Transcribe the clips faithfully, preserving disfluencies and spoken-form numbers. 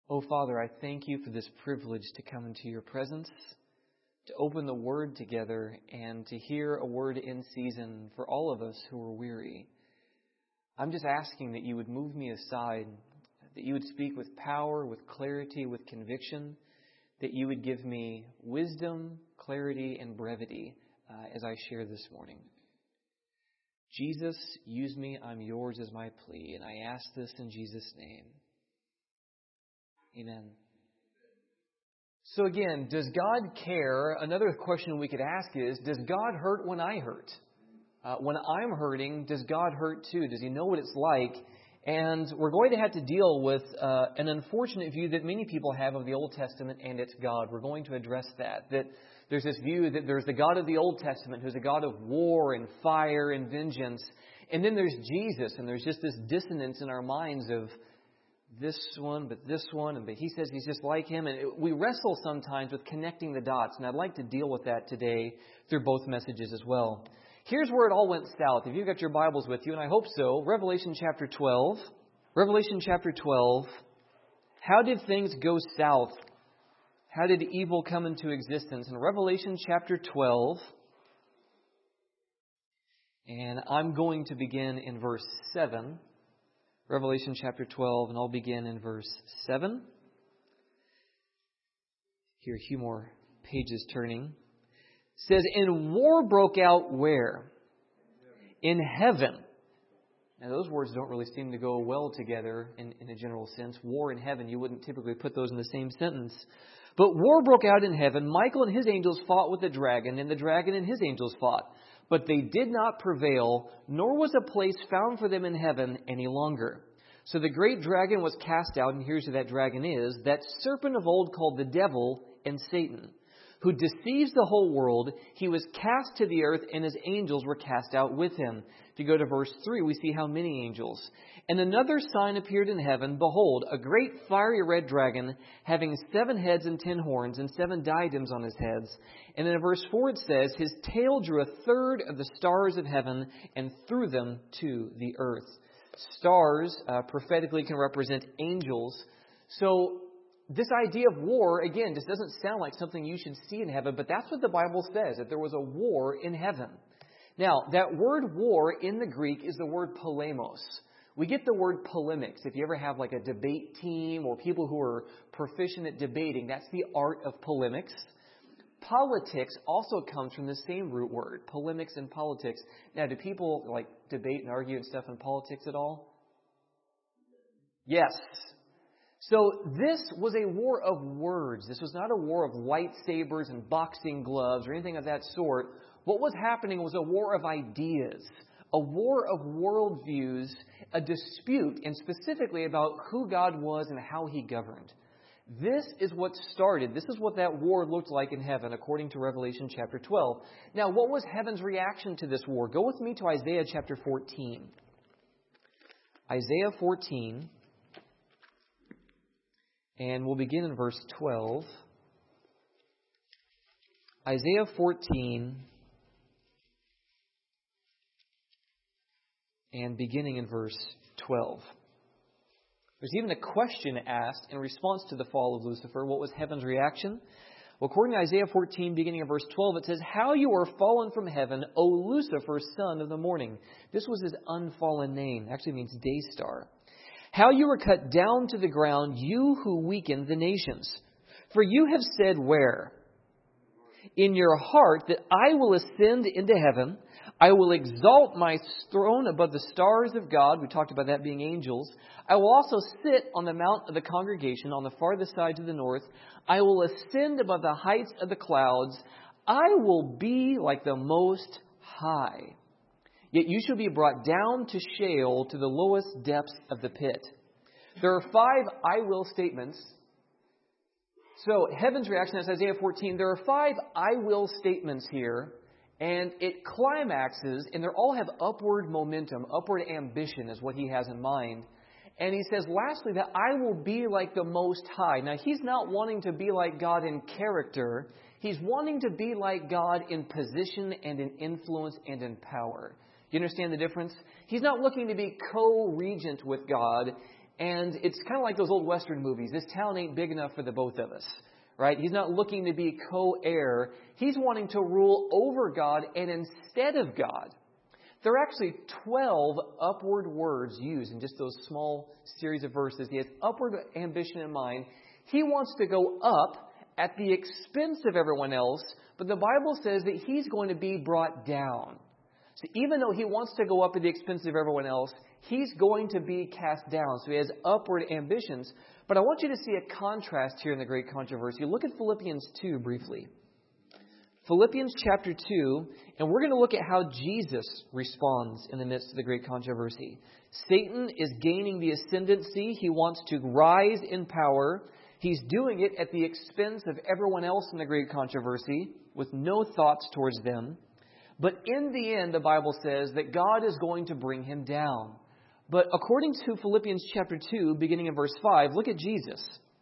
Oh, Father, I thank you for this privilege to come into your presence, to open the Word together, and to hear a word in season for all of us who are weary. I'm just asking that you would move me aside, that you would speak with power, with clarity, with conviction, that you would give me wisdom, clarity, and brevity uh, as I share this morning. Jesus, use me, I'm yours is my plea, and I ask this in Jesus' name. Amen. So again, does God care? Another question we could ask is, does God hurt when I hurt? Uh, when I'm hurting, does God hurt too? Does He know what it's like? And we're going to have to deal with uh, an unfortunate view that many people have of the Old Testament and its God. We're going to address that. That there's this view that there's the God of the Old Testament who's a God of war and fire and vengeance. And then there's Jesus, and there's just this dissonance in our minds of this one, but this one, and but he says he's just like him. And it, we wrestle sometimes with connecting the dots, and I'd like to deal with that today through both messages as well. Here's where it all went south. If you've got your Bibles with you, and I hope so, Revelation chapter twelve. Revelation chapter twelve. How did things go south? How did evil come into existence? In Revelation chapter twelve, and I'm going to begin in verse seven. Revelation chapter twelve, and I'll begin in verse seven. Here, a few more pages turning. It says, and war broke out where? In heaven. Now, those words don't really seem to go well together in, in a general sense. War in heaven, you wouldn't typically put those in the same sentence. But war broke out in heaven. Michael and his angels fought with the dragon, and the dragon and his angels fought. But they did not prevail, nor was a place found for them in heaven any longer. So the great dragon was cast out, and here's who that dragon is, that serpent of old called the devil and Satan, who deceives the whole world. He was cast to the earth, and his angels were cast out with him. If you go to verse three, we see how many angels. And another sign appeared in heaven. Behold, a great fiery red dragon, having seven heads and ten horns, and seven diadems on his heads. And in verse four it says, his tail drew a third of the stars of heaven, and threw them to the earth. Stars uh, prophetically can represent angels. So this idea of war, again, just doesn't sound like something you should see in heaven, but that's what the Bible says, that there was a war in heaven. Now, that word war in the Greek is the word polemos. We get the word polemics. If you ever have like a debate team or people who are proficient at debating, that's the art of polemics. Politics also comes from the same root word, polemics and politics. Now, do people like debate and argue and stuff in politics at all? Yes. So this was a war of words. This was not a war of lightsabers and boxing gloves or anything of that sort. What was happening was a war of ideas, a war of worldviews, a dispute, and specifically about who God was and how He governed. This is what started. This is what that war looked like in heaven, according to Revelation chapter twelve. Now, what was heaven's reaction to this war? Go with me to Isaiah chapter fourteen. Isaiah fourteen. And we'll begin in verse twelve. Isaiah fourteen. And beginning in verse twelve. There's even a question asked in response to the fall of Lucifer. What was heaven's reaction? Well, according to Isaiah fourteen, beginning in verse twelve, it says, how you are fallen from heaven, O Lucifer, son of the morning. This was his unfallen name. Actually means day star. How you were cut down to the ground, you who weakened the nations. For you have said where? In your heart that I will ascend into heaven. I will exalt my throne above the stars of God. We talked about that being angels. I will also sit on the mount of the congregation on the farthest side to the north. I will ascend above the heights of the clouds. I will be like the Most High. Yet you shall be brought down to Sheol, to the lowest depths of the pit. There are five I will statements. So heaven's reaction, that's Isaiah fourteen. There are five I will statements here. And it climaxes, and they all have upward momentum, upward ambition is what he has in mind. And he says, lastly, that I will be like the Most High. Now, he's not wanting to be like God in character. He's wanting to be like God in position and in influence and in power. You understand the difference? He's not looking to be co-regent with God. And it's kind of like those old Western movies. This town ain't big enough for the both of us. Right? He's not looking to be co-heir. He's wanting to rule over God and instead of God. There are actually twelve upward words used in just those small series of verses. He has upward ambition in mind. He wants to go up at the expense of everyone else, but the Bible says that he's going to be brought down. So even though he wants to go up at the expense of everyone else, he's going to be cast down. So he has upward ambitions. But I want you to see a contrast here in the great controversy. Look at Philippians two briefly. Philippians chapter two, and we're going to look at how Jesus responds in the midst of the great controversy. Satan is gaining the ascendancy. He wants to rise in power. He's doing it at the expense of everyone else in the great controversy with no thoughts towards them. But in the end, the Bible says that God is going to bring him down. But according to Philippians chapter two, beginning in verse five, look at Jesus.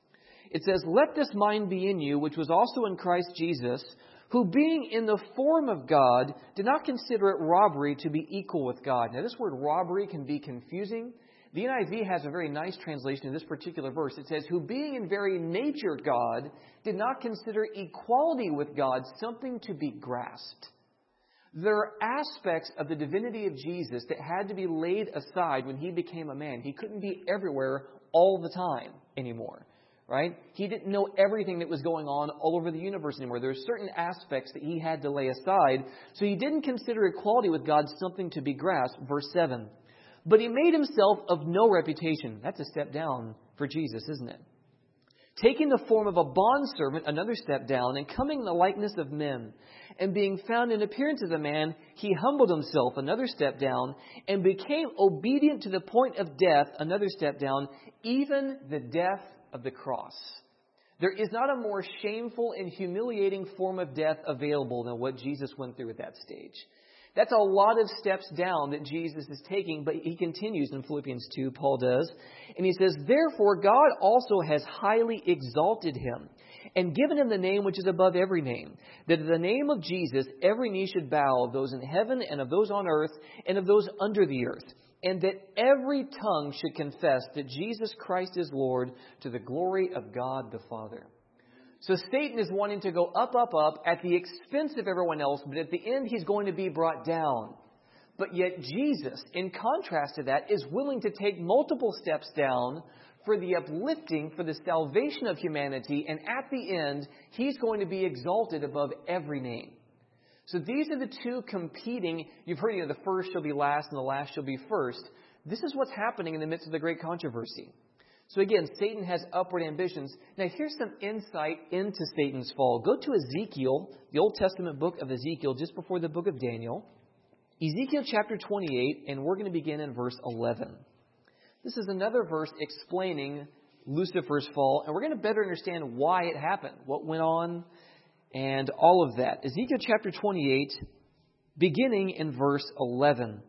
It says, "Let this mind be in you, which was also in Christ Jesus, who being in the form of God, did not consider it robbery to be equal with God." Now this word robbery can be confusing. The N I V has a very nice translation of this particular verse. It says, "Who being in very nature God, did not consider equality with God something to be grasped." There are aspects of the divinity of Jesus that had to be laid aside when he became a man. He couldn't be everywhere all the time anymore, right? He didn't know everything that was going on all over the universe anymore. There are certain aspects that he had to lay aside. So he didn't consider equality with God something to be grasped. Verse seven. "But he made himself of no reputation." That's a step down for Jesus, isn't it? "Taking the form of a bondservant," another step down, "and coming in the likeness of men. And being found in appearance as a man, he humbled himself," another step down, "and became obedient to the point of death," another step down, "even the death of the cross." There is not a more shameful and humiliating form of death available than what Jesus went through at that stage. That's a lot of steps down that Jesus is taking, but he continues in Philippians two, Paul does. And he says, "Therefore God also has highly exalted him and given him the name which is above every name, that at the name of Jesus every knee should bow, of those in heaven and of those on earth and of those under the earth, and that every tongue should confess that Jesus Christ is Lord, to the glory of God the Father." So Satan is wanting to go up, up, up at the expense of everyone else, but at the end he's going to be brought down. But yet Jesus, in contrast to that, is willing to take multiple steps down for the uplifting, for the salvation of humanity, and at the end, he's going to be exalted above every name. So these are the two competing. You've heard, you know, the first shall be last and the last shall be first. This is what's happening in the midst of the great controversy. So again, Satan has upward ambitions. Now here's some insight into Satan's fall. Go to Ezekiel, the Old Testament book of Ezekiel, just before the book of Daniel. Ezekiel chapter twenty-eight, and we're going to begin in verse eleven. This is another verse explaining Lucifer's fall, and we're going to better understand why it happened, what went on, and all of that. Ezekiel chapter twenty-eight, beginning in verse eleven.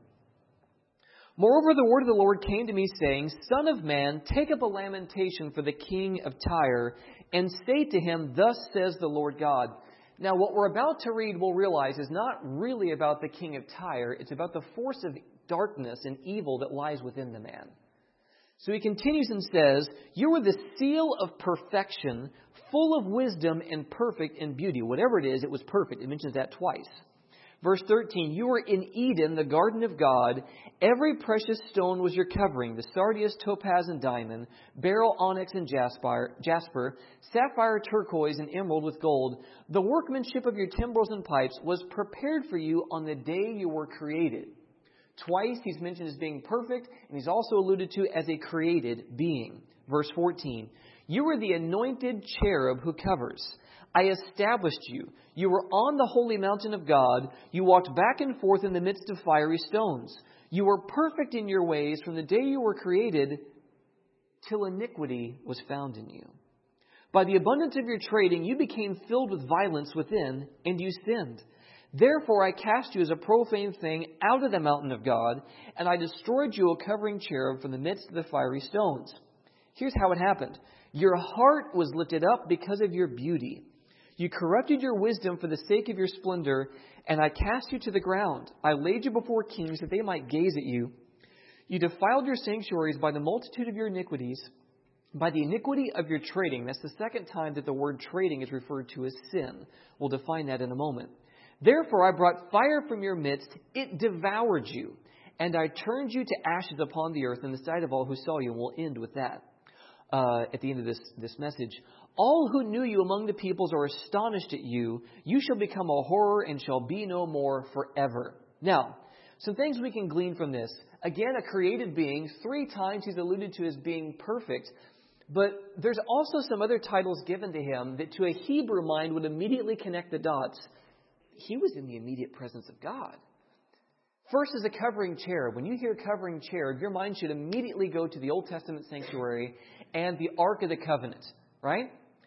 "Moreover, the word of the Lord came to me, saying, Son of man, take up a lamentation for the king of Tyre, and say to him, Thus says the Lord God." Now, what we're about to read, we'll realize, is not really about the king of Tyre. It's about the force of darkness and evil that lies within the man. So he continues and says, "You are the seal of perfection, full of wisdom and perfect in beauty." Whatever it is, it was perfect. It mentions that twice. Verse thirteen, "You were in Eden, the garden of God. Every precious stone was your covering, the sardius, topaz, and diamond, beryl, onyx, and jasper, jasper, sapphire, turquoise, and emerald with gold. The workmanship of your timbrels and pipes was prepared for you on the day you were created." Twice he's mentioned as being perfect, and he's also alluded to as a created being. Verse fourteen, "You were the anointed cherub who covers. I established you. You were on the holy mountain of God. You walked back and forth in the midst of fiery stones. You were perfect in your ways from the day you were created till iniquity was found in you. By the abundance of your trading, you became filled with violence within, and you sinned. Therefore I cast you as a profane thing out of the mountain of God, and I destroyed you, a covering cherub, from the midst of the fiery stones." Here's how it happened. "Your heart was lifted up because of your beauty. You corrupted your wisdom for the sake of your splendor, and I cast you to the ground. I laid you before kings that they might gaze at you. You defiled your sanctuaries by the multitude of your iniquities, by the iniquity of your trading. That's the second time that the word trading is referred to as sin. We'll define that in a moment. Therefore I brought fire from your midst. It devoured you. And I turned you to ashes upon the earth in the sight of all who saw you. And we'll end with that uh, at the end of this, this message. All who knew you among the peoples are astonished at you. You shall become a horror and shall be no more forever. Now, some things we can glean from this. Again, a created being. Three times he's alluded to as being perfect. But there's also some other titles given to him that to a Hebrew mind would immediately connect the dots. He was in the immediate presence of God. First is a covering cherub. When you hear covering cherub, your mind should immediately go to the Old Testament sanctuary and the Ark of the Covenant, right?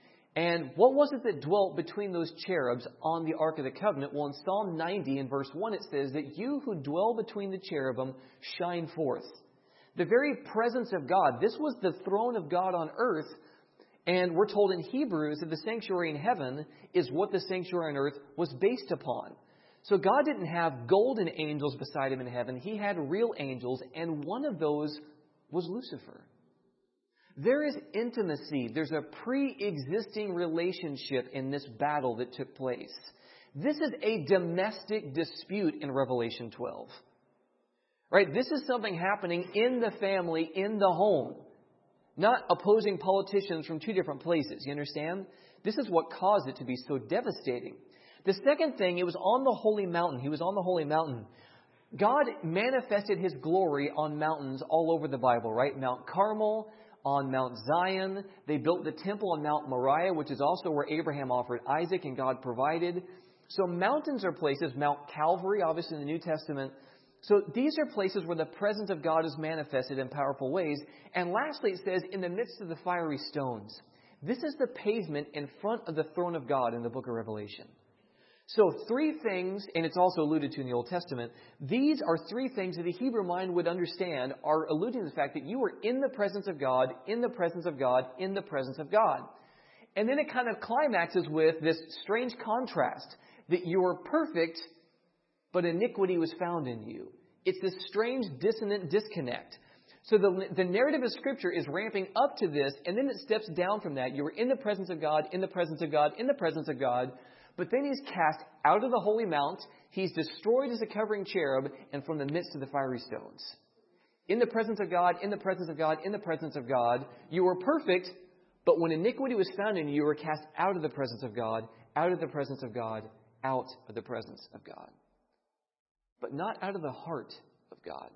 And what was it that dwelt between those cherubs on the Ark of the Covenant? Well, in Psalm ninety, in verse one, it says that you who dwell between the cherubim shine forth. The very presence of God. This was the throne of God on earth. And we're told in Hebrews that the sanctuary in heaven is what the sanctuary on earth was based upon. So God didn't have golden angels beside him in heaven. He had real angels, and one of those was Lucifer. There is intimacy. There's a pre-existing relationship in this battle that took place. This is a domestic dispute in Revelation twelve. Right? This is something happening in the family, in the home. Not opposing politicians from two different places. You understand? This is what caused it to be so devastating. The second thing, it was on the holy mountain. He was on the holy mountain. God manifested his glory on mountains all over the Bible, right? Mount Carmel, on Mount Zion. They built the temple on Mount Moriah, which is also where Abraham offered Isaac and God provided. So mountains are places. Mount Calvary, obviously in the New Testament. So these are places where the presence of God is manifested in powerful ways. And lastly, it says, in the midst of the fiery stones. This is the pavement in front of the throne of God in the book of Revelation. So three things, and it's also alluded to in the Old Testament, these are three things that the Hebrew mind would understand are alluding to the fact that you are in the presence of God, in the presence of God, in the presence of God. And then it kind of climaxes with this strange contrast that you are perfect, but iniquity was found in you. It's this strange dissonant disconnect. So the, the narrative of Scripture is ramping up to this, and then it steps down from that. You are in the presence of God, in the presence of God, in the presence of God. But then he's cast out of the holy mount. He's destroyed as a covering cherub and from the midst of the fiery stones. In the presence of God, in the presence of God, in the presence of God, you were perfect, but when iniquity was found in you, you were cast out of the presence of God, out of the presence of God, out of the presence of God. But not out of the heart of God.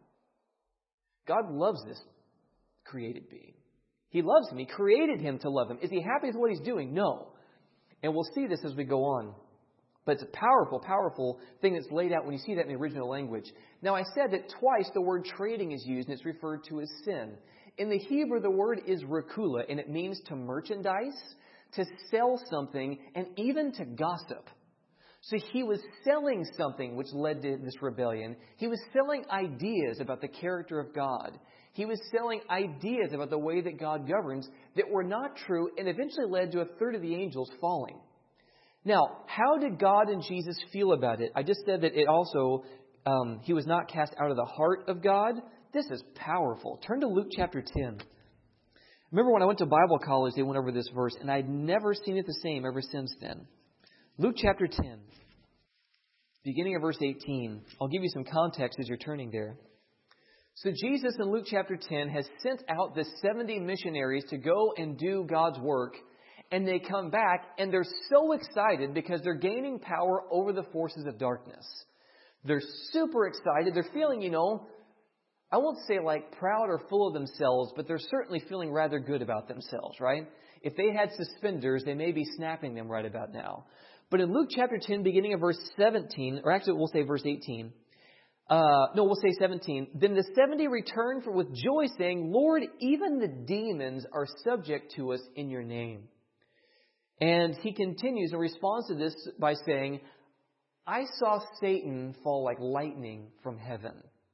God loves this created being. He loves him. He created him to love him. Is he happy with what he's doing? No. And we'll see this as we go on. But it's a powerful, powerful thing that's laid out when you see that in the original language. Now, I said that twice the word trading is used, and it's referred to as sin. In the Hebrew, the word is rakula, and it means to merchandise, to sell something, and even to gossip. So he was selling something which led to this rebellion. He was selling ideas about the character of God. He was selling ideas about the way that God governs that were not true and eventually led to a third of the angels falling. Now, how did God and Jesus feel about it? I just said that it also, um, he was not cast out of the heart of God. This is powerful. Turn to Luke chapter ten. Remember when I went to Bible college, they went over this verse, and I'd never seen it the same ever since then. Luke chapter ten, beginning of verse eighteen. I'll give you some context as you're turning there. So Jesus in Luke chapter ten has sent out the seventy missionaries to go and do God's work. And they come back and they're so excited because they're gaining power over the forces of darkness. They're super excited. They're feeling, you know, I won't say like proud or full of themselves, but they're certainly feeling rather good about themselves, right? If they had suspenders, they may be snapping them right about now. But in Luke chapter ten, beginning of verse seventeen, or actually we'll say verse eighteen, Uh, no, we'll say seventeen. Then the seventy returned for, with joy, saying, Lord, even the demons are subject to us in your name. And he continues in response to this by saying, I saw Satan fall like lightning from heaven.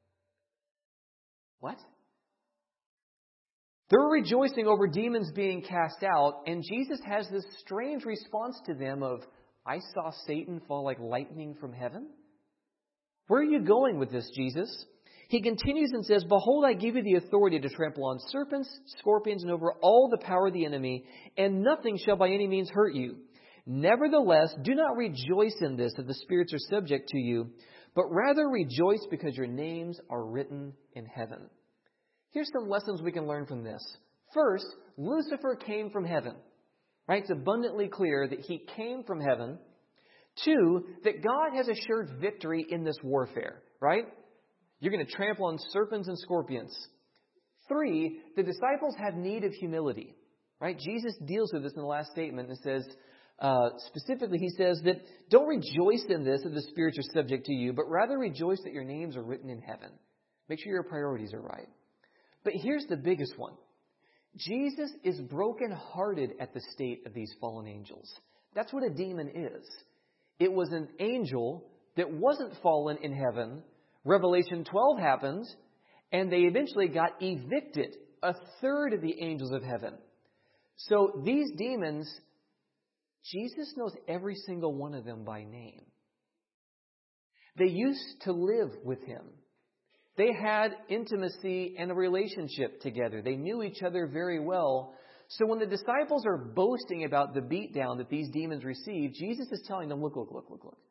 What? They're rejoicing over demons being cast out, and Jesus has this strange response to them of, I saw Satan fall like lightning from heaven? Where are you going with this, Jesus? He continues and says, "Behold, I give you the authority to trample on serpents, scorpions, and over all the power of the enemy, and nothing shall by any means hurt you. Nevertheless, do not rejoice in this, that the spirits are subject to you, but rather rejoice because your names are written in heaven." Here's some lessons we can learn from this. First, Lucifer came from heaven. Right? It's abundantly clear that he came from heaven. Two, that God has assured victory in this warfare. Right? You're going to trample on serpents and scorpions. Three, the disciples have need of humility. Right? Jesus deals with this in the last statement and says, uh, specifically, he says that don't rejoice in this that the spirits are subject to you, but rather rejoice that your names are written in heaven. Make sure your priorities are right. But here's the biggest one. Jesus is brokenhearted at the state of these fallen angels. That's what a demon is. It was an angel that wasn't fallen in heaven. Revelation twelve happens, and they eventually got evicted, a third of the angels of heaven. So these demons, Jesus knows every single one of them by name. They used to live with him. They had intimacy and a relationship together. They knew each other very well. So when the disciples are boasting about the beatdown that these demons received, Jesus is telling them, look, look, look, look, look.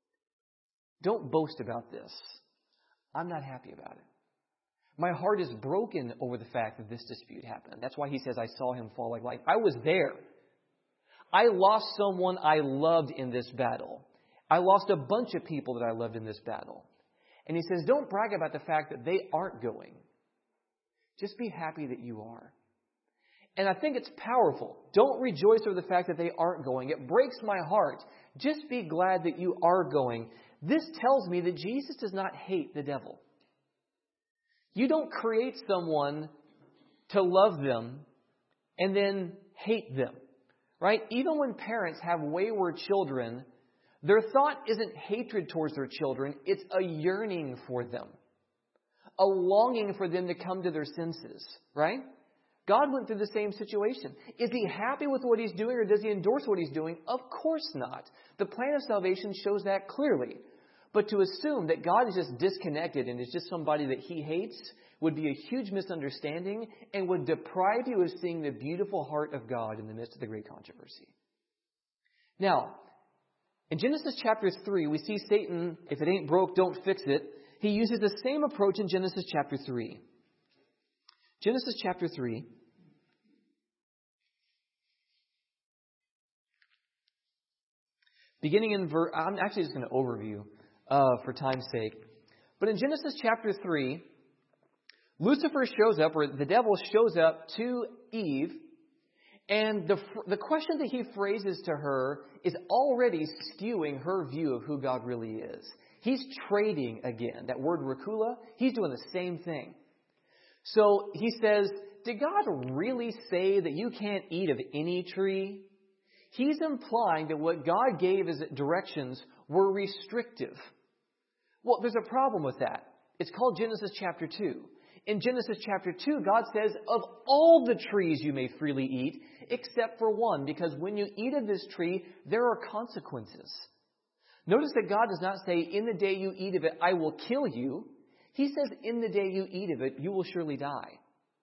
Don't boast about this. I'm not happy about it. My heart is broken over the fact that this dispute happened. That's why he says, I saw him fall like light. I was there. I lost someone I loved in this battle. I lost a bunch of people that I loved in this battle. And he says, don't brag about the fact that they aren't going. Just be happy that you are. And I think it's powerful. Don't rejoice over the fact that they aren't going. It breaks my heart. Just be glad that you are going. This tells me that Jesus does not hate the devil. You don't create someone to love them and then hate them. Right? Even when parents have wayward children, their thought isn't hatred towards their children. It's a yearning for them. A longing for them to come to their senses. Right? God went through the same situation. Is he happy with what he's doing, or does he endorse what he's doing? Of course not. The plan of salvation shows that clearly. But to assume that God is just disconnected and is just somebody that he hates would be a huge misunderstanding and would deprive you of seeing the beautiful heart of God in the midst of the great controversy. Now, in Genesis chapter three, we see Satan, if it ain't broke, don't fix it. He uses the same approach in Genesis chapter three. Genesis chapter three. Beginning in verse, I'm actually just going to overview uh, for time's sake. But in Genesis chapter three, Lucifer shows up, or the devil shows up to Eve, and the the question that he phrases to her is already skewing her view of who God really is. He's trading again. That word rakula, he's doing the same thing. So he says, did God really say that you can't eat of any tree? He's implying that what God gave as directions were restrictive. Well, there's a problem with that. It's called Genesis chapter two. In Genesis chapter two, God says, of all the trees you may freely eat, except for one, because when you eat of this tree, there are consequences. Notice that God does not say, in the day you eat of it, I will kill you. He says, in the day you eat of it, you will surely die.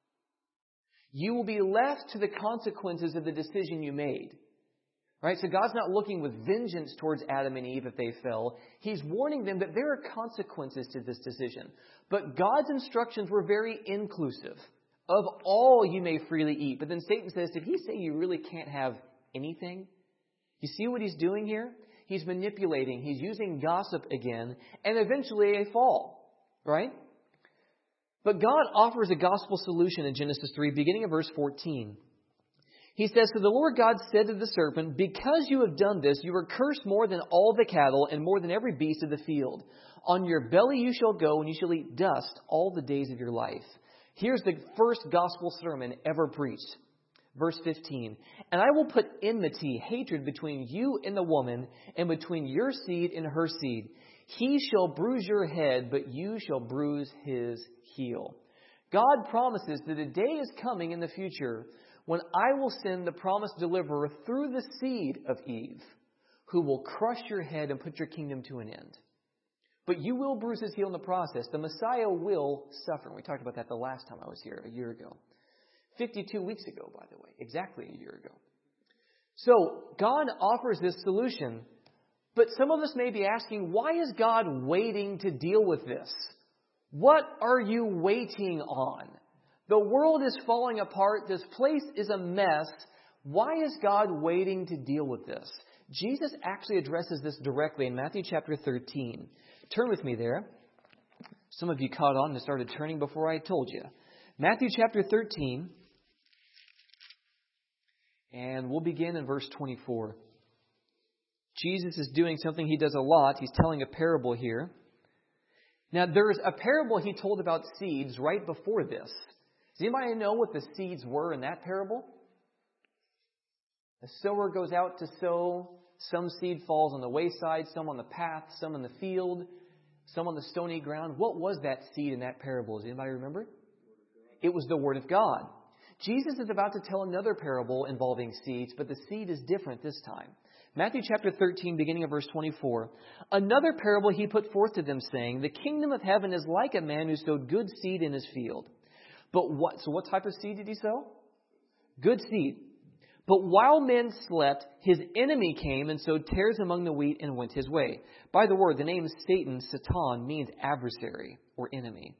You will be left to the consequences of the decision you made. Right? So God's not looking with vengeance towards Adam and Eve if they fell. He's warning them that there are consequences to this decision. But God's instructions were very inclusive. Of all you may freely eat. But then Satan says, did he say you really can't have anything? You see what he's doing here? He's manipulating. He's using gossip again. And eventually a fall. Right? But God offers a gospel solution in Genesis three, beginning of verse fourteen. He says, so the Lord God said to the serpent, because you have done this, you are cursed more than all the cattle and more than every beast of the field. On your belly you shall go, and you shall eat dust all the days of your life. Here's the first gospel sermon ever preached. Verse fifteen. And I will put enmity, hatred between you and the woman, and between your seed and her seed. He shall bruise your head, but you shall bruise his heel. God promises that a day is coming in the future when I will send the promised deliverer through the seed of Eve, who will crush your head and put your kingdom to an end. But you will bruise his heel in the process. The Messiah will suffer. We talked about that the last time I was here, a year ago. fifty-two weeks ago, by the way. Exactly a year ago. So, God offers this solution. But some of us may be asking, why is God waiting to deal with this? What are you waiting on? The world is falling apart. This place is a mess. Why is God waiting to deal with this? Jesus actually addresses this directly in Matthew chapter thirteen. Turn with me there. Some of you caught on and started turning before I told you. Matthew chapter thirteen. And we'll begin in verse twenty-four. Jesus is doing something he does a lot. He's telling a parable here. Now, there's a parable he told about seeds right before this. Does anybody know what the seeds were in that parable? The sower goes out to sow. Some seed falls on the wayside, some on the path, some in the field, some on the stony ground. What was that seed in that parable? Does anybody remember? It was the Word of God. Jesus is about to tell another parable involving seeds, but the seed is different this time. Matthew chapter thirteen, beginning of verse twenty-four. Another parable he put forth to them, saying, the kingdom of heaven is like a man who sowed good seed in his field. But what, so what type of seed did he sow? Good seed. But while men slept, his enemy came and sowed tares among the wheat and went his way. By the word, the name Satan, Satan, means adversary or enemy.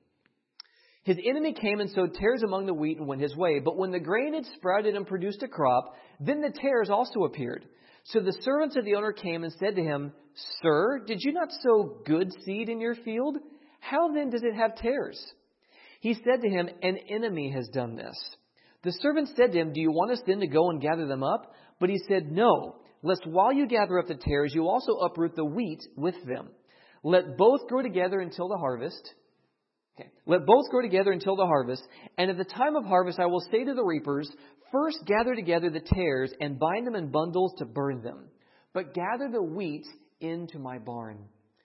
His enemy came and sowed tares among the wheat and went his way. But when the grain had sprouted and produced a crop, then the tares also appeared. So the servants of the owner came and said to him, Sir, did you not sow good seed in your field? How then does it have tares? He said to him, An enemy has done this. The servant said to him, Do you want us then to go and gather them up? But he said, No, lest while you gather up the tares, you also uproot the wheat with them. Let both grow together until the harvest. Okay. Let both grow together until the harvest. And at the time of harvest, I will say to the reapers, First gather together the tares and bind them in bundles to burn them. But gather the wheat into my barn.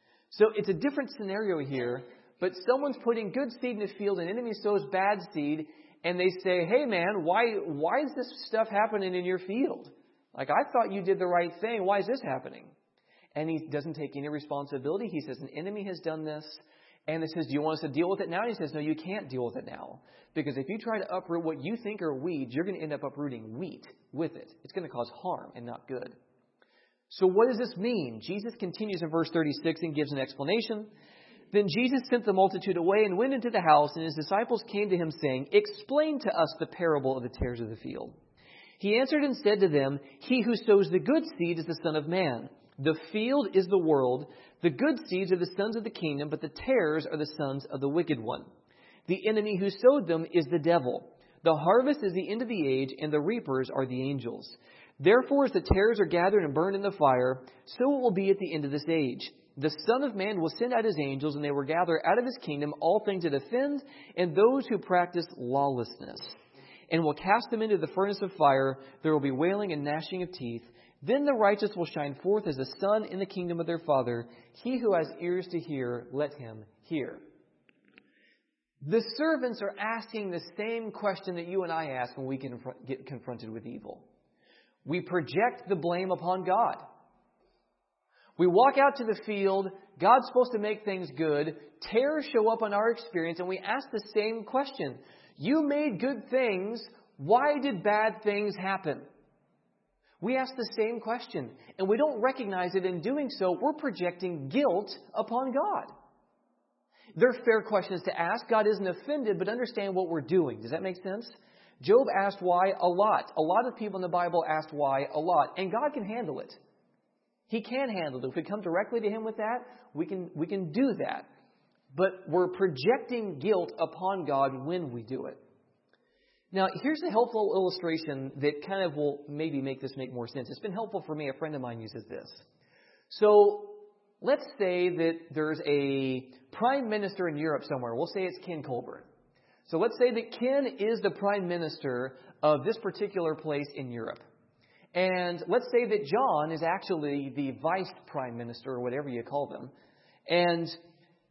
So it's a different scenario here. But someone's putting good seed in the field, and enemy sows bad seed. And they say, hey man, why why is this stuff happening in your field? Like, I thought you did the right thing. Why is this happening? And he doesn't take any responsibility. He says, an enemy has done this. And it says, do you want us to deal with it now? And he says, no, you can't deal with it now. Because if you try to uproot what you think are weeds, you're going to end up uprooting wheat with it. It's going to cause harm and not good. So what does this mean? Jesus continues in verse thirty-six and gives an explanation. Then Jesus sent the multitude away and went into the house, and his disciples came to him, saying, Explain to us the parable of the tares of the field. He answered and said to them, He who sows the good seed is the Son of Man. The field is the world. The good seeds are the sons of the kingdom, but the tares are the sons of the wicked one. The enemy who sowed them is the devil. The harvest is the end of the age, and the reapers are the angels. Therefore, as the tares are gathered and burned in the fire, so it will be at the end of this age. The Son of Man will send out his angels, and they will gather out of his kingdom all things that offend and those who practice lawlessness, and will cast them into the furnace of fire. There will be wailing and gnashing of teeth. Then the righteous will shine forth as the sun in the kingdom of their Father. He who has ears to hear, let him hear. The servants are asking the same question that you and I ask when we get confronted with evil. We project the blame upon God. We walk out to the field. God's supposed to make things good. Tares show up on our experience, and we ask the same question. You made good things. Why did bad things happen? We ask the same question, and we don't recognize it. In doing so, we're projecting guilt upon God. They're fair questions to ask. God isn't offended, but understand what we're doing. Does that make sense? Job asked why a lot. A lot of people in the Bible asked why a lot, and God can handle it. He can handle it. If we come directly to Him with that, we can we can do that. But we're projecting guilt upon God when we do it. Now, here's a helpful illustration that kind of will maybe make this make more sense. It's been helpful for me. A friend of mine uses this. So, let's say that there's a prime minister in Europe somewhere. We'll say it's Ken Colbert. So let's say that Ken is the prime minister of this particular place in Europe. And let's say that John is actually the vice prime minister, or whatever you call them. And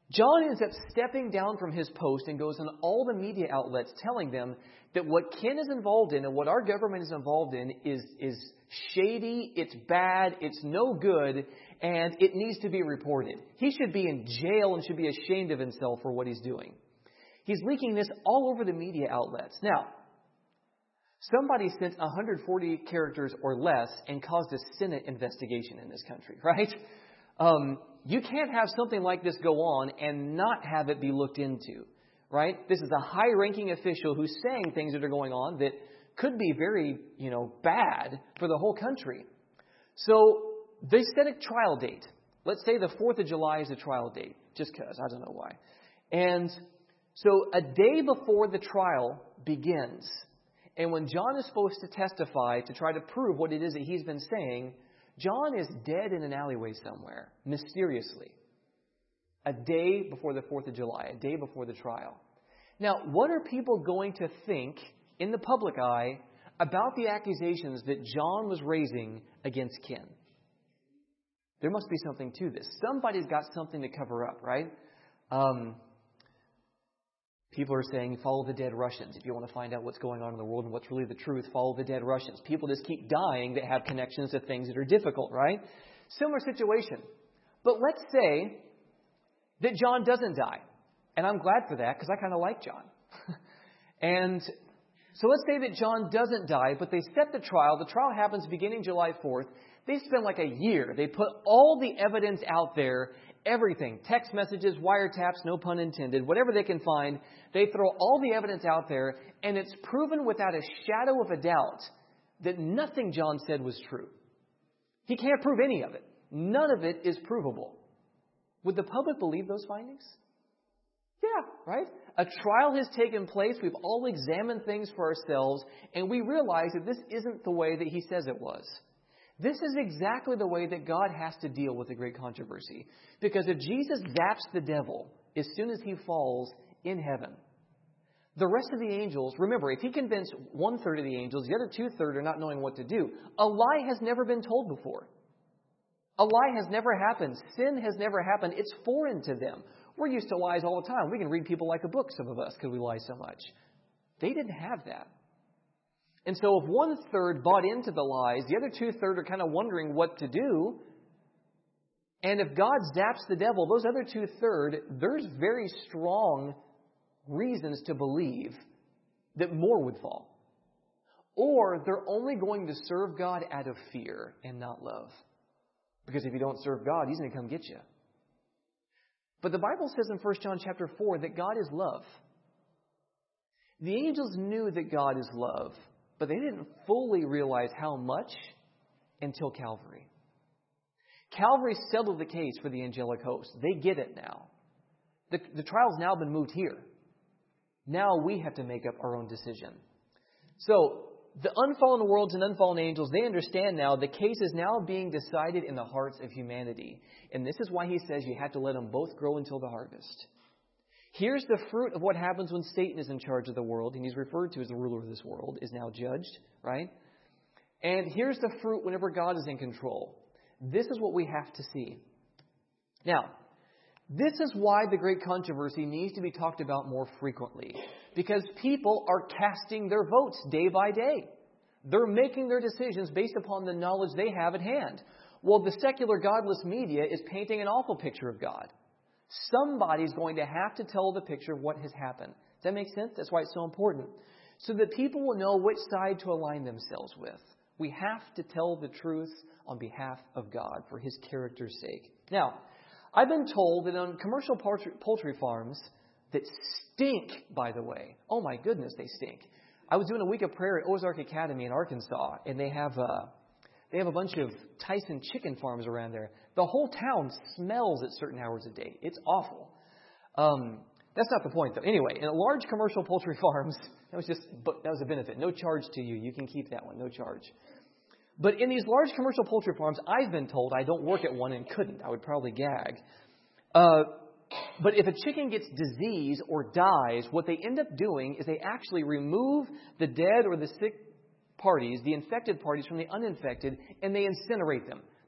John ends up stepping down from his post and goes on all the media outlets telling them that what Ken is involved in and what our government is involved in is, is shady, it's bad, it's no good, and it needs to be reported. He should be in jail and should be ashamed of himself for what he's doing. He's leaking this all over the media outlets. Now, somebody sent one hundred forty characters or less and caused a Senate investigation in this country, right? Um, you can't have something like this go on and not have it be looked into, right? This is a high-ranking official who's saying things that are going on that could be very, you know, bad for the whole country. So they set a trial date. Let's say the fourth of July is a trial date, just because. I don't know why. And so a day before the trial begins, and when John is supposed to testify to try to prove what it is that he's been saying, John is dead in an alleyway somewhere, mysteriously. A day before the fourth of July, a day before the trial. Now, what are people going to think in the public eye about the accusations that John was raising against Ken? There must be something to this. Somebody's got something to cover up, right? Um, people are saying, follow the dead Russians. If you want to find out what's going on in the world and what's really the truth, follow the dead Russians. People just keep dying that have connections to things that are difficult, right? Similar situation. But let's say that John doesn't die. And I'm glad for that because I kind of like John. And so let's say that John doesn't die, but they set the trial. The trial happens beginning July fourth. They spend like a year. They put all the evidence out there, everything, text messages, wiretaps, no pun intended, whatever they can find. They throw all the evidence out there, and it's proven without a shadow of a doubt that nothing John said was true. He can't prove any of it. None of it is provable. Would the public believe those findings? Yeah, right? A trial has taken place. We've all examined things for ourselves, and we realize that this isn't the way that he says it was. This is exactly the way that God has to deal with the great controversy. Because if Jesus zaps the devil as soon as he falls in heaven, the rest of the angels, remember, if he convinced one-third of the angels, the other two-thirds are not knowing what to do. A lie has never been told before. A lie has never happened. Sin has never happened. It's foreign to them. We're used to lies all the time. We can read people like a book, some of us, because we lie so much. They didn't have that. And so if one-third bought into the lies, the other two-thirds are kind of wondering what to do. And if God zaps the devil, those other two-thirds, there's very strong reasons to believe that more would fall. Or they're only going to serve God out of fear and not love. Because if you don't serve God, He's going to come get you. But the Bible says in First John chapter four that God is love. The angels knew that God is love, but they didn't fully realize how much until Calvary. Calvary settled the case for the angelic host. They get it now. The, the trial's now been moved here. Now we have to make up our own decision. So, the unfallen worlds and unfallen angels, they understand now the case is now being decided in the hearts of humanity. And this is why he says you have to let them both grow until the harvest. Here's the fruit of what happens when Satan is in charge of the world, and he's referred to as the ruler of this world, is now judged, right? And here's the fruit whenever God is in control. This is what we have to see. Now, this is why the great controversy needs to be talked about more frequently. Because people are casting their votes day by day. They're making their decisions based upon the knowledge they have at hand. Well, the secular godless media is painting an awful picture of God. Somebody's going to have to tell the picture of what has happened. Does that make sense? That's why it's so important. So that people will know which side to align themselves with. We have to tell the truth on behalf of God for His character's sake. Now, I've been told that on commercial poultry, poultry farms that stink, by the way. Oh my goodness, they stink. I was doing a week of prayer at Ozark Academy in Arkansas, and they have uh, they have a bunch of Tyson chicken farms around there. The whole town smells at certain hours of day. It's awful. Um, that's not the point, though. Anyway, in large commercial poultry farms, that was just that was a benefit. No charge to you. You can keep that one. No charge. But in these large commercial poultry farms, I've been told, I don't work at one and couldn't. I would probably gag. Uh, but if a chicken gets disease or dies, what they end up doing is they actually remove the dead or the sick parties, the infected parties from the uninfected, and they incinerate them. They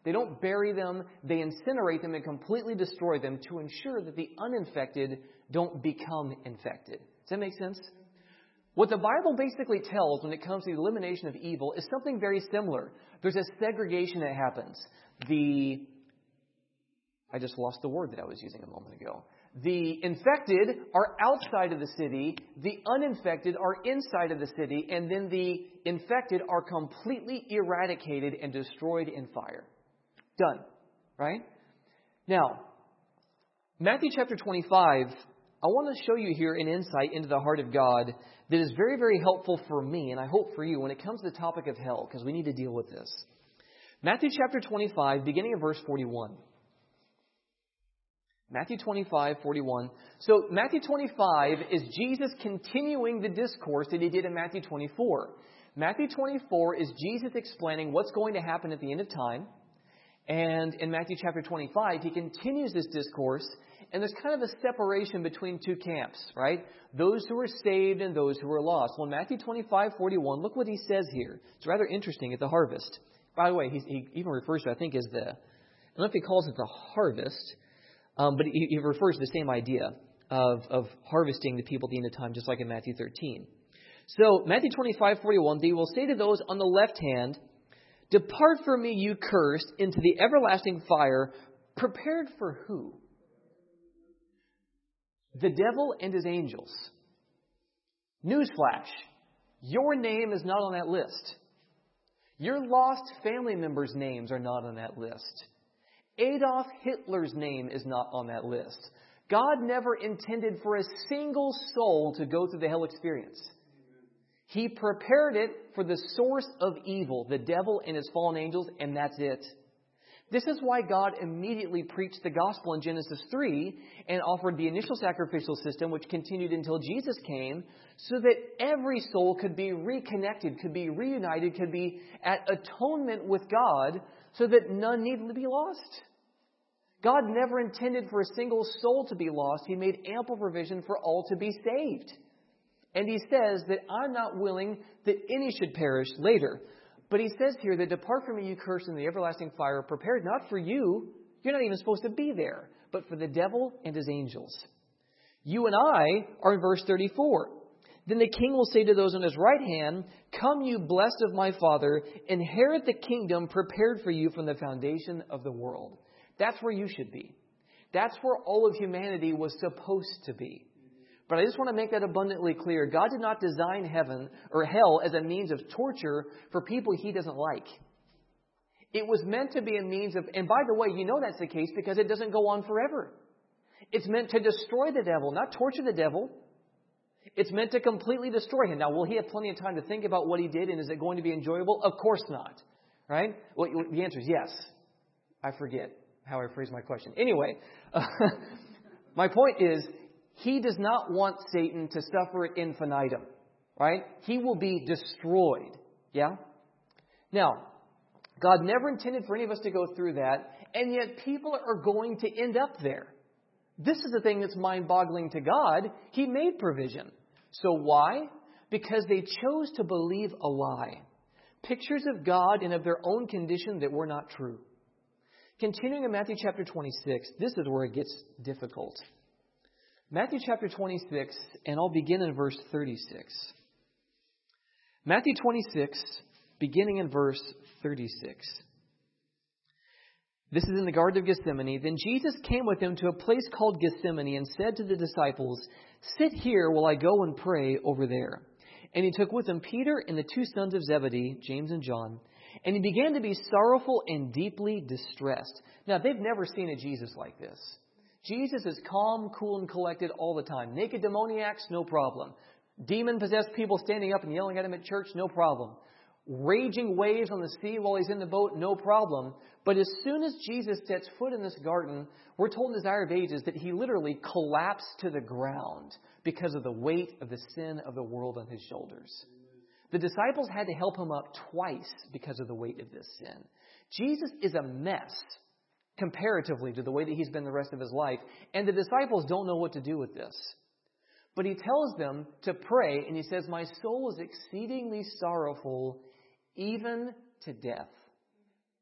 They don't bury them. They incinerate them and completely destroy them to ensure that the uninfected don't become infected. Does that make sense? What the Bible basically tells when it comes to the elimination of evil is something very similar. There's a segregation that happens. The, I just lost the word that I was using a moment ago. The infected are outside of the city. The uninfected are inside of the city. And then the infected are completely eradicated and destroyed in fire. Done. Right? Now, Matthew chapter twenty-five, I want to show you here an insight into the heart of God that is very, very helpful for me, and I hope for you, when it comes to the topic of hell, because we need to deal with this. Matthew chapter twenty-five, beginning of verse forty-one. Matthew twenty-five, forty-one. So Matthew twenty-five is Jesus continuing the discourse that he did in Matthew twenty-four. Matthew twenty-four is Jesus explaining what's going to happen at the end of time. And in Matthew chapter twenty-five, he continues this discourse, and there's kind of a separation between two camps, right? Those who are saved and those who are lost. Well, in Matthew twenty-five, forty-one, look what he says here. It's rather interesting at the harvest. By the way, he, he even refers to, I think, as the, I don't know if he calls it the harvest, um, but he, he refers to the same idea of, of harvesting the people at the end of time, just like in Matthew thirteen. So, Matthew twenty-five, forty-one, they will say to those on the left hand, "Depart from me, you cursed, into the everlasting fire, prepared for who? The devil and his angels." Newsflash. Your name is not on that list. Your lost family members' names are not on that list. Adolf Hitler's name is not on that list. God never intended for a single soul to go through the hell experience. He prepared it for the source of evil, the devil and his fallen angels, and that's it. This is why God immediately preached the gospel in Genesis three and offered the initial sacrificial system, which continued until Jesus came, so that every soul could be reconnected, could be reunited, could be at atonement with God, so that none needed to be lost. God never intended for a single soul to be lost. He made ample provision for all to be saved. And he says that I'm not willing that any should perish later. But he says here that depart from me, you cursed, in the everlasting fire, prepared not for you. You're not even supposed to be there, but for the devil and his angels. You and I are in verse thirty-four. Then the king will say to those on his right hand, "Come, you blessed of my Father, inherit the kingdom prepared for you from the foundation of the world." That's where you should be. That's where all of humanity was supposed to be. But I just want to make that abundantly clear. God did not design heaven or hell as a means of torture for people he doesn't like. It was meant to be a means of, and by the way, you know that's the case because it doesn't go on forever. It's meant to destroy the devil, not torture the devil. It's meant to completely destroy him. Now, will he have plenty of time to think about what he did, and is it going to be enjoyable? Of course not. Right? Well, the answer is yes. I forget how I phrased my question. Anyway, uh, my point is, he does not want Satan to suffer ad infinitum, right? He will be destroyed, yeah? Now, God never intended for any of us to go through that, and yet people are going to end up there. This is the thing that's mind-boggling to God. He made provision. So why? Because they chose to believe a lie. Pictures of God and of their own condition that were not true. Continuing in Matthew chapter twenty-six, this is where it gets difficult. Matthew chapter twenty-six, and I'll begin in verse thirty-six. Matthew twenty-six, beginning in verse thirty-six. This is in the Garden of Gethsemane. Then Jesus came with them to a place called Gethsemane and said to the disciples, "Sit here while I go and pray over there." And he took with him Peter and the two sons of Zebedee, James and John, and he began to be sorrowful and deeply distressed. Now, they've never seen a Jesus like this. Jesus is calm, cool, and collected all the time. Naked demoniacs, no problem. Demon-possessed people standing up and yelling at him at church, no problem. Raging waves on the sea while he's in the boat, no problem. But as soon as Jesus sets foot in this garden, we're told in Desire of Ages that he literally collapsed to the ground because of the weight of the sin of the world on his shoulders. The disciples had to help him up twice because of the weight of this sin. Jesus is a mess comparatively to the way that he's been the rest of his life. And the disciples don't know what to do with this. But he tells them to pray, and he says, "My soul is exceedingly sorrowful, even to death."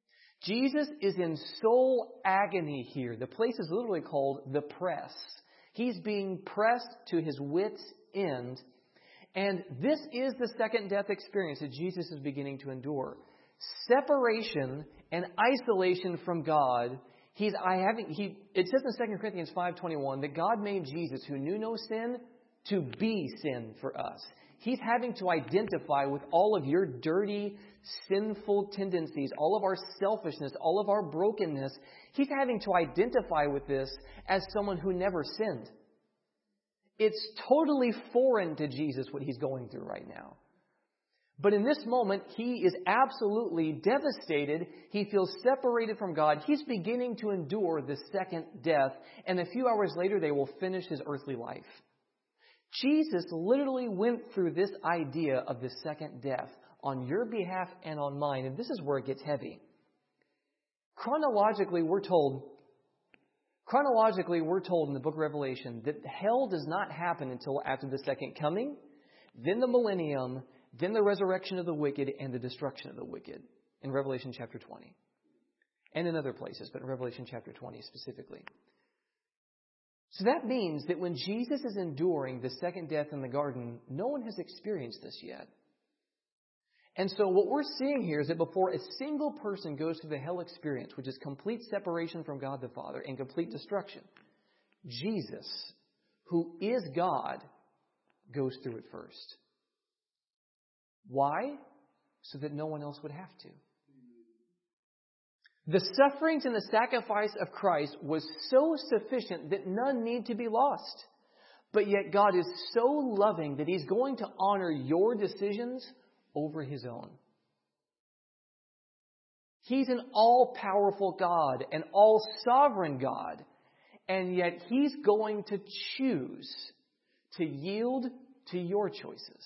Jesus is in soul agony here. The place is literally called the press. He's being pressed to his wit's end. And this is the second death experience that Jesus is beginning to endure. Separation and isolation from God. He's I haven't he it says in Second Corinthians five twenty-one that God made Jesus, who knew no sin, to be sin for us. He's having to identify with all of your dirty, sinful tendencies, all of our selfishness, all of our brokenness. He's having to identify with this as someone who never sinned. It's totally foreign to Jesus what he's going through right now. But in this moment, he is absolutely devastated. He feels separated from God. He's beginning to endure the second death. And a few hours later, they will finish his earthly life. Jesus literally went through this idea of the second death on your behalf and on mine. And this is where it gets heavy. Chronologically, we're told, chronologically, we're told in the book of Revelation that hell does not happen until after the second coming, then the millennium, then the resurrection of the wicked and the destruction of the wicked in Revelation chapter twenty. And in other places, but in Revelation chapter twenty specifically. So that means that when Jesus is enduring the second death in the garden, no one has experienced this yet. And so what we're seeing here is that before a single person goes through the hell experience, which is complete separation from God the Father and complete destruction, Jesus, who is God, goes through it first. Why? So that no one else would have to. The sufferings and the sacrifice of Christ was so sufficient that none need to be lost. But yet God is so loving that he's going to honor your decisions over his own. He's an all-powerful God, an all-sovereign God. And yet he's going to choose to yield to your choices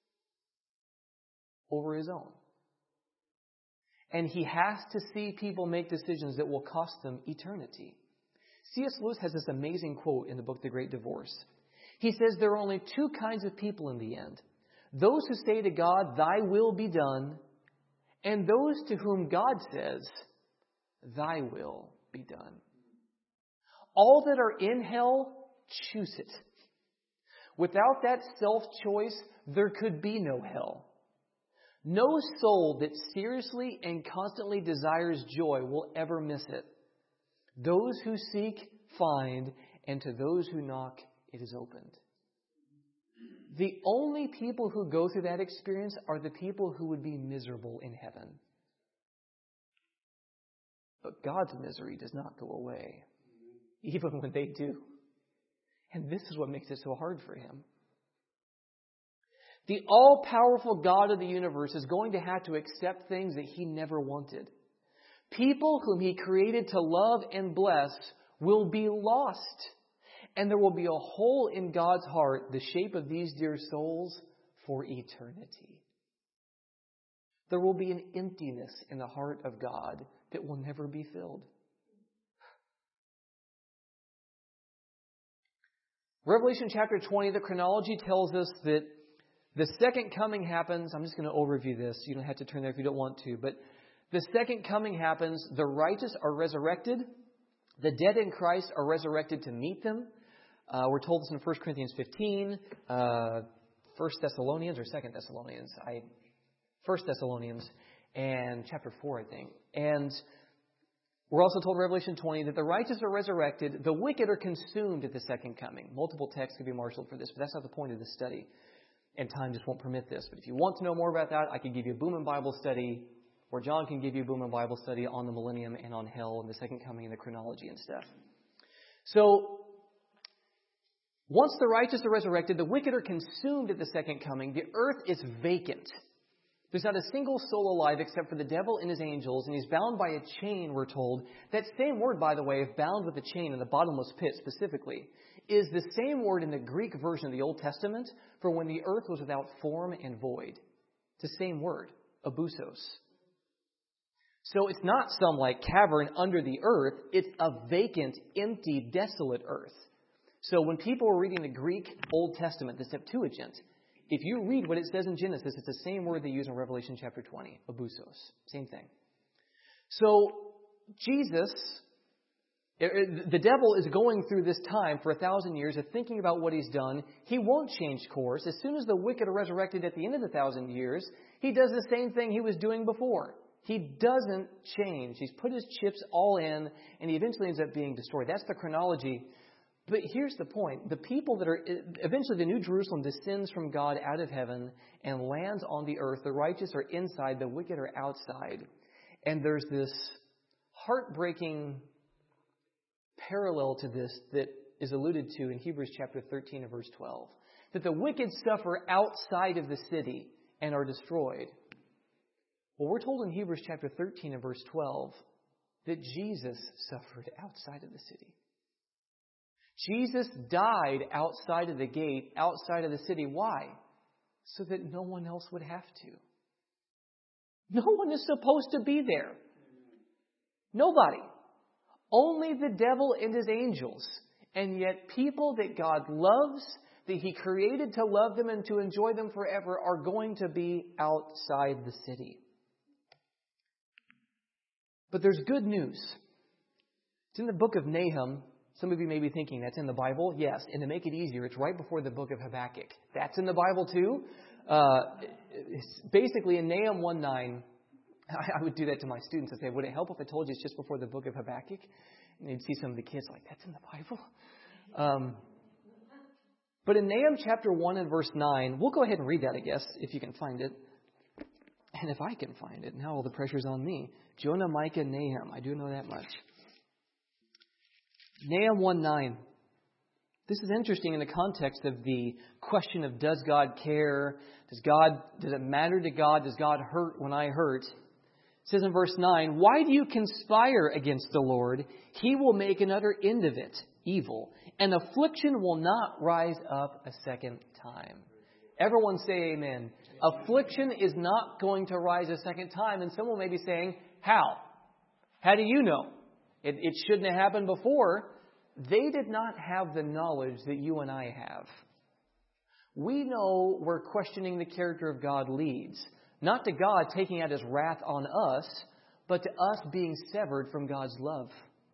over his own. And he has to see people make decisions that will cost them eternity. C S Lewis has this amazing quote in the book The Great Divorce. He says there are only two kinds of people in the end. Those who say to God, thy will be done, and those to whom God says, thy will be done. All that are in hell, choose it. Without that self-choice, there could be no hell. No soul that seriously and constantly desires joy will ever miss it. Those who seek, find, and to those who knock, it is opened. The only people who go through that experience are the people who would be miserable in heaven. But God's misery does not go away, even when they do. And this is what makes it so hard for him. The all-powerful God of the universe is going to have to accept things that he never wanted. People whom he created to love and bless will be lost. And there will be a hole in God's heart, the shape of these dear souls, for eternity. There will be an emptiness in the heart of God that will never be filled. Revelation chapter twenty, the chronology tells us that the second coming happens. I'm just going to overview this. You don't have to turn there if you don't want to. But the second coming happens. The righteous are resurrected. The dead in Christ are resurrected to meet them. Uh, we're told this in First Corinthians fifteen, uh, First Thessalonians or Second Thessalonians. I, First Thessalonians and chapter four, I think. And we're also told in Revelation twenty that the righteous are resurrected. The wicked are consumed at the second coming. Multiple texts could be marshaled for this, but that's not the point of this study. And time just won't permit this. But if you want to know more about that, I could give you a Booman Bible study, or John can give you a Booman Bible study on the millennium and on hell and the second coming and the chronology and stuff. So, once the righteous are resurrected, the wicked are consumed at the second coming. The earth is vacant. There's not a single soul alive except for the devil and his angels, and he's bound by a chain, we're told. That same word, by the way, of bound with a chain in the bottomless pit specifically, is the same word in the Greek version of the Old Testament for when the earth was without form and void. It's the same word, abusos. So it's not some like cavern under the earth. It's a vacant, empty, desolate earth. So when people were reading the Greek Old Testament, the Septuagint, if you read what it says in Genesis, it's the same word they use in Revelation chapter twenty, abusos. Same thing. So Jesus, the devil is going through this time for a thousand years of thinking about what he's done. He won't change course. As soon as the wicked are resurrected at the end of the thousand years, he does the same thing he was doing before. He doesn't change. He's put his chips all in, and he eventually ends up being destroyed. That's the chronology. But here's the point. The people that are, eventually the New Jerusalem descends from God out of heaven and lands on the earth. The righteous are inside, the wicked are outside. And there's this heartbreaking parallel to this that is alluded to in Hebrews chapter thirteen and verse twelve. That the wicked suffer outside of the city and are destroyed. Well, we're told in Hebrews chapter thirteen and verse twelve that Jesus suffered outside of the city. Jesus died outside of the gate, outside of the city. Why? So that no one else would have to. No one is supposed to be there. Nobody. Only the devil and his angels. And yet people that God loves, that He created to love them and to enjoy them forever, are going to be outside the city. But there's good news. It's in the book of Nahum. Some of you may be thinking, that's in the Bible? Yes. And to make it easier, it's right before the book of Habakkuk. That's in the Bible too. Uh, it's basically in Nahum one nine, I would do that to my students. I'd say, would it help if I told you it's just before the book of Habakkuk? And you'd see some of the kids like, that's in the Bible? Um, but in Nahum chapter one and verse nine, we'll go ahead and read that, I guess, if you can find it. And if I can find it, now all the pressure's on me. Jonah, Micah, Nahum. I do know that much. Nahum one nine. This is interesting in the context of the question of, does God care? Does God, does it matter to God? Does God hurt when I hurt? It says in verse nine, why do you conspire against the Lord? He will make another end of it, evil, and affliction will not rise up a second time. Everyone say amen. Affliction is not going to rise a second time. And someone may be saying, how? How do you know? It, it shouldn't have happened before. They did not have the knowledge that you and I have. We know where questioning the character of God leads. Not to God taking out His wrath on us, but to us being severed from God's love.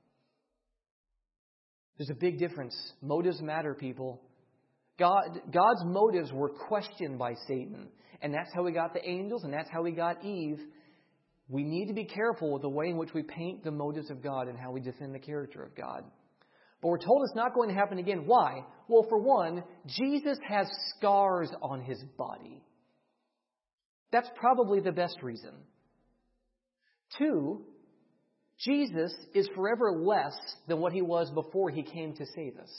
There's a big difference. Motives matter, people. God, God's motives were questioned by Satan. And that's how He got the angels, and that's how He got Eve. We need to be careful with the way in which we paint the motives of God and how we defend the character of God. But we're told it's not going to happen again. Why? Well, for one, Jesus has scars on His body. That's probably the best reason. Two, Jesus is forever less than what He was before He came to save us.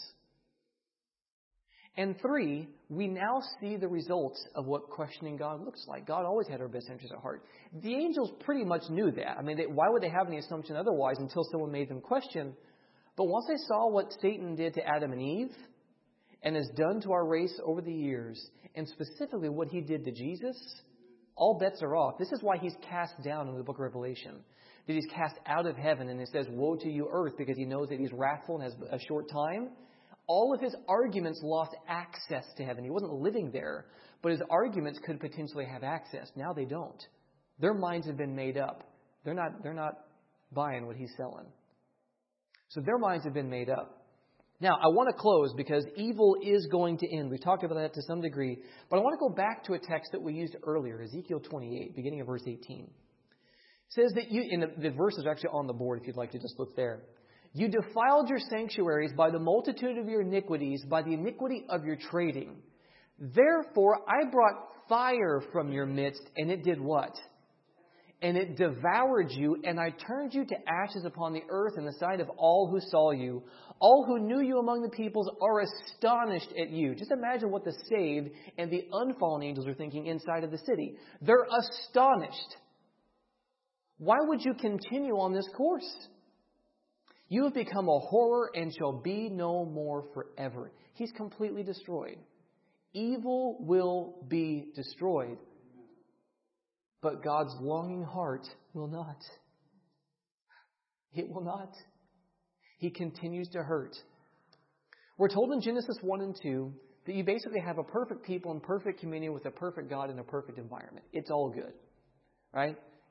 And three, we now see the results of what questioning God looks like. God always had our best interests at heart. The angels pretty much knew that. I mean, they, why would they have any assumption otherwise until someone made them question? But once they saw what Satan did to Adam and Eve and has done to our race over the years, and specifically what he did to Jesus, all bets are off. This is why He's cast down in the book of Revelation. That He's cast out of heaven, and it says, woe to you, earth, because He knows that He's wrathful and has a short time. All of His arguments lost access to heaven. He wasn't living there, but His arguments could potentially have access. Now they don't. Their minds have been made up. They're not, they're not buying what He's selling. So their minds have been made up. Now, I want to close because evil is going to end. We've talked about that to some degree. But I want to go back to a text that we used earlier, Ezekiel twenty-eight, beginning of verse eighteen. It says that you, and the, the verse is actually on the board if you'd like to just look there. You defiled your sanctuaries by the multitude of your iniquities, by the iniquity of your trading. Therefore, I brought fire from your midst, and it did what? And it devoured you, and I turned you to ashes upon the earth in the sight of all who saw you. All who knew you among the peoples are astonished at you. Just imagine what the saved and the unfallen angels are thinking inside of the city. They're astonished. Why would you continue on this course? You have become a horror and shall be no more forever. He's completely destroyed. Evil will be destroyed. But God's longing heart will not. It will not. He continues to hurt. We're told in Genesis one and two that you basically have a perfect people in perfect communion with a perfect God in a perfect environment. It's all good. Right?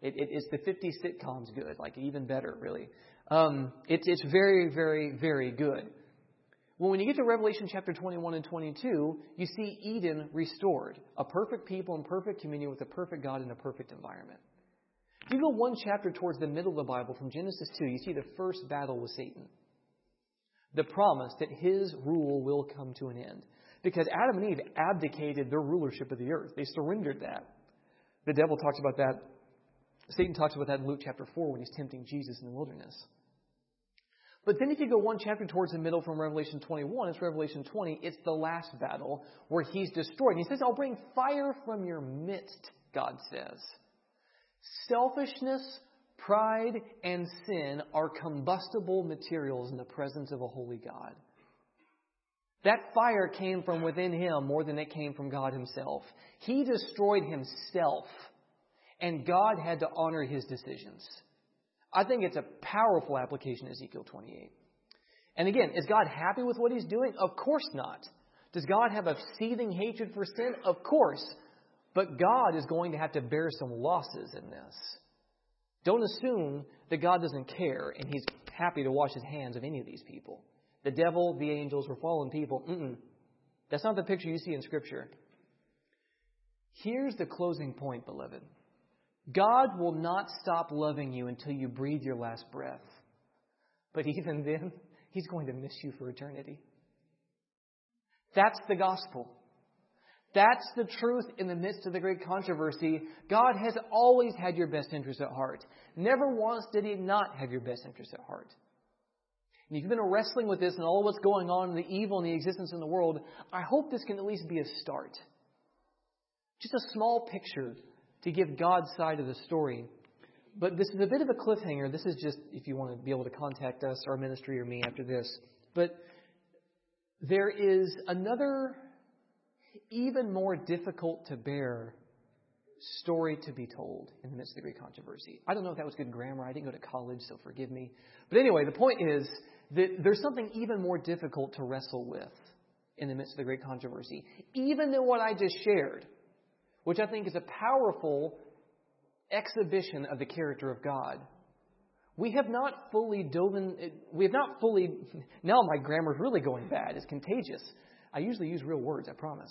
It, it, it's the fifties sitcoms good, like even better, really. Um, it's it's very, very, very good. Well, when you get to Revelation chapter twenty-one and twenty-two, you see Eden restored. A perfect people in perfect communion with a perfect God in a perfect environment. If you go one chapter towards the middle of the Bible, from Genesis two, you see the first battle with Satan. The promise that his rule will come to an end. Because Adam and Eve abdicated their rulership of the earth. They surrendered that. The devil talks about that. Satan talks about that in Luke chapter four when he's tempting Jesus in the wilderness. But then if you go one chapter towards the middle from Revelation twenty-one, it's Revelation twenty. It's the last battle where he's destroyed. And he says, I'll bring fire from your midst, God says. Selfishness, pride, and sin are combustible materials in the presence of a holy God. That fire came from within him more than it came from God himself. He destroyed himself, and God had to honor his decisions. I think it's a powerful application of Ezekiel twenty-eight. And again, is God happy with what he's doing? Of course not. Does God have a seething hatred for sin? Of course. But God is going to have to bear some losses in this. Don't assume that God doesn't care and he's happy to wash his hands of any of these people. The devil, the angels, or fallen people. Mm-mm. That's not the picture you see in Scripture. Here's the closing point, beloved. God will not stop loving you until you breathe your last breath. But even then, he's going to miss you for eternity. That's the gospel. That's the truth in the midst of the great controversy. God has always had your best interest at heart. Never once did he not have your best interest at heart. And if you've been wrestling with this and all what's going on in the evil and the existence in the world, I hope this can at least be a start. Just a small picture to give God's side of the story. But this is a bit of a cliffhanger. This is just if you want to be able to contact us, our ministry, or me after this. But there is another, even more difficult to bear story to be told in the midst of the great controversy. I don't know if that was good grammar. I didn't go to college, so forgive me. But anyway, the point is that there's something even more difficult to wrestle with in the midst of the great controversy. Even than what I just shared, which I think is a powerful exhibition of the character of God. We have not fully dove in, we have not fully, now my grammar's really going bad. It's contagious. I usually use real words, I promise.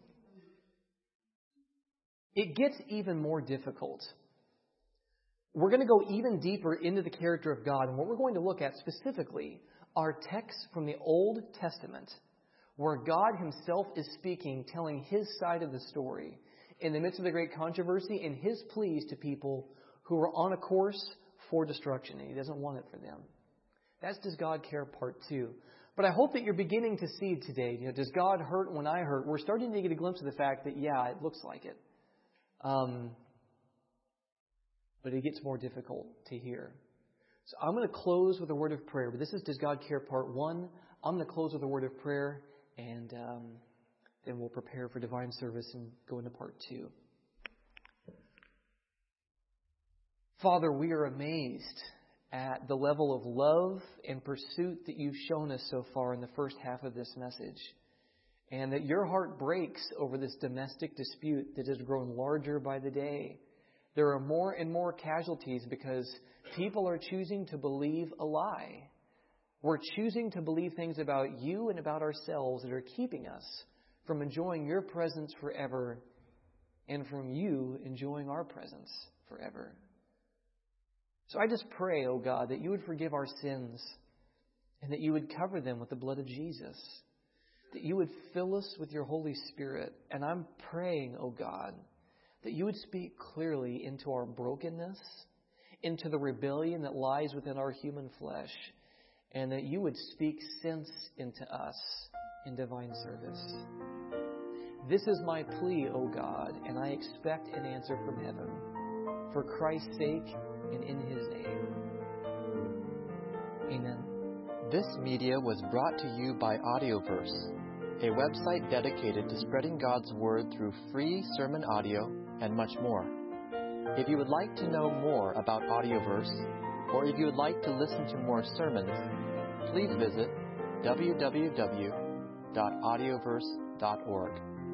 It gets even more difficult. We're going to go even deeper into the character of God. And what we're going to look at specifically are texts from the Old Testament where God himself is speaking, telling his side of the story in the midst of the great controversy and his pleas to people who are on a course for destruction. And he doesn't want it for them. That's Does God Care Part two. But I hope that you're beginning to see today, you know, does God hurt when I hurt? We're starting to get a glimpse of the fact that, yeah, it looks like it. Um, but it gets more difficult to hear. So I'm going to close with a word of prayer. But this is Does God Care Part one. I'm going to close with a word of prayer, and um, then we'll prepare for divine service and go into Part two. Father, we are amazed at the level of love and pursuit that you've shown us so far in the first half of this message. And that your heart breaks over this domestic dispute that has grown larger by the day. There are more and more casualties because people are choosing to believe a lie. We're choosing to believe things about you and about ourselves that are keeping us from enjoying your presence forever and from you enjoying our presence forever. So I just pray, oh God, that you would forgive our sins and that you would cover them with the blood of Jesus. That you would fill us with your Holy Spirit. And I'm praying, oh God, that you would speak clearly into our brokenness, into the rebellion that lies within our human flesh, and that you would speak sense into us in divine service. This is my plea, O God, and I expect an answer from heaven. For Christ's sake and in his name. Amen. This media was brought to you by Audioverse, a website dedicated to spreading God's Word through free sermon audio and much more. If you would like to know more about Audioverse, or if you would like to listen to more sermons, please visit w w w dot audioverse dot org.